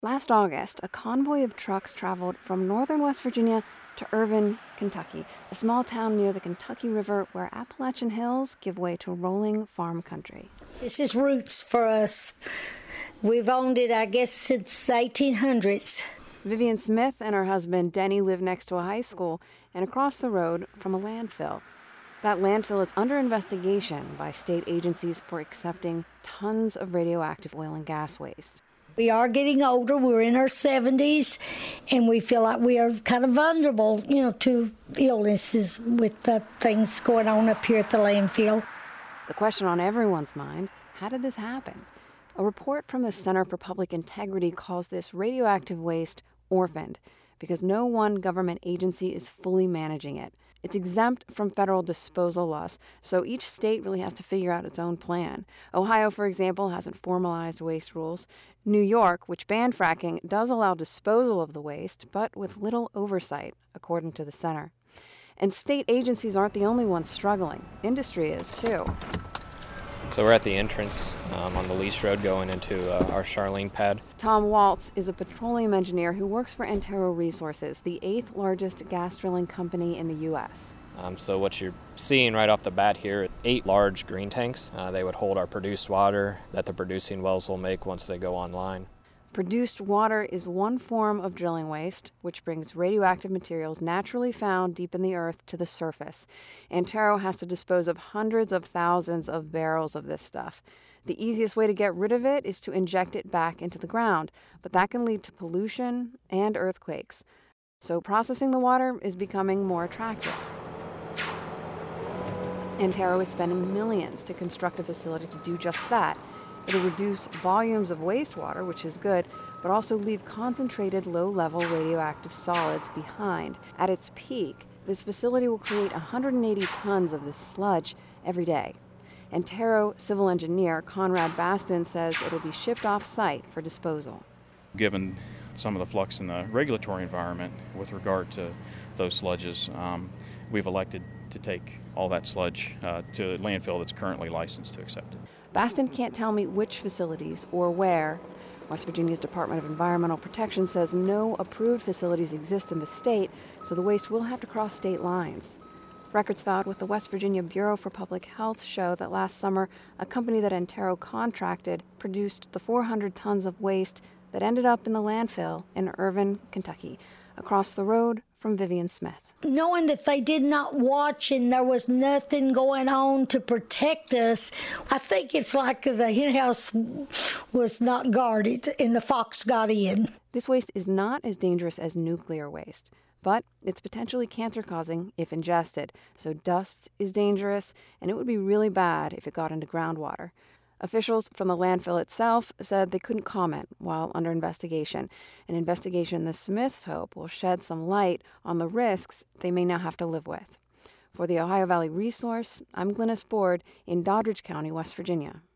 Last August, a convoy of trucks traveled from northern West Virginia to Irvine, Kentucky, a small town near the Kentucky River where Appalachian hills give way to rolling farm country. This is roots for us. We've owned it, I guess, since the 1800s. Vivian Smith and her husband Denny live next to a high school and across the road from a landfill. That landfill is under investigation by state agencies for accepting tons of radioactive oil and gas waste. We are getting older. We're in our 70s, and we feel like we are kind of vulnerable, to illnesses with the things going on up here at the landfill. The question on everyone's mind, how did this happen? A report from the Center for Public Integrity calls this radioactive waste orphaned because no one government agency is fully managing it. It's exempt from federal disposal laws, so each state really has to figure out its own plan. Ohio, for example, hasn't formalized waste rules. New York, which banned fracking, does allow disposal of the waste, but with little oversight, according to the center. And state agencies aren't the only ones struggling. Industry is, too. So we're at the entrance on the Lease Road going into our Charlene pad. Tom Waltz is a petroleum engineer who works for Antero Resources, the 8th largest gas drilling company in the U.S. So what you're seeing right off the bat here, 8 large green tanks. They would hold our produced water that the producing wells will make once they go online. Produced water is one form of drilling waste, which brings radioactive materials naturally found deep in the earth to the surface. Antero has to dispose of hundreds of thousands of barrels of this stuff. The easiest way to get rid of it is to inject it back into the ground, but that can lead to pollution and earthquakes. So processing the water is becoming more attractive. Antero is spending millions to construct a facility to do just that. It'll reduce volumes of wastewater, which is good, but also leave concentrated low-level radioactive solids behind. At its peak, this facility will create 180 tons of this sludge every day. Antero civil engineer Conrad Baston says it'll be shipped off-site for disposal. Given some of the flux in the regulatory environment with regard to those sludges, we've elected to take all that sludge to a landfill that's currently licensed to accept it. Baston can't tell me which facilities or where. West Virginia's Department of Environmental Protection says no approved facilities exist in the state, so the waste will have to cross state lines. Records filed with the West Virginia Bureau for Public Health show that last summer, a company that Antero contracted produced the 400 tons of waste that ended up in the landfill in Irvine, Kentucky, across the road from Vivian Smith. Knowing that they did not watch and there was nothing going on to protect us, I think it's like the hen house was not guarded and the fox got in. This waste is not as dangerous as nuclear waste, but it's potentially cancer-causing if ingested. So dust is dangerous, and it would be really bad if it got into groundwater. Officials from the landfill itself said they couldn't comment while under investigation. An investigation the Smiths hope will shed some light on the risks they may now have to live with. For the Ohio Valley Resource, I'm Glynis Board in Doddridge County, West Virginia.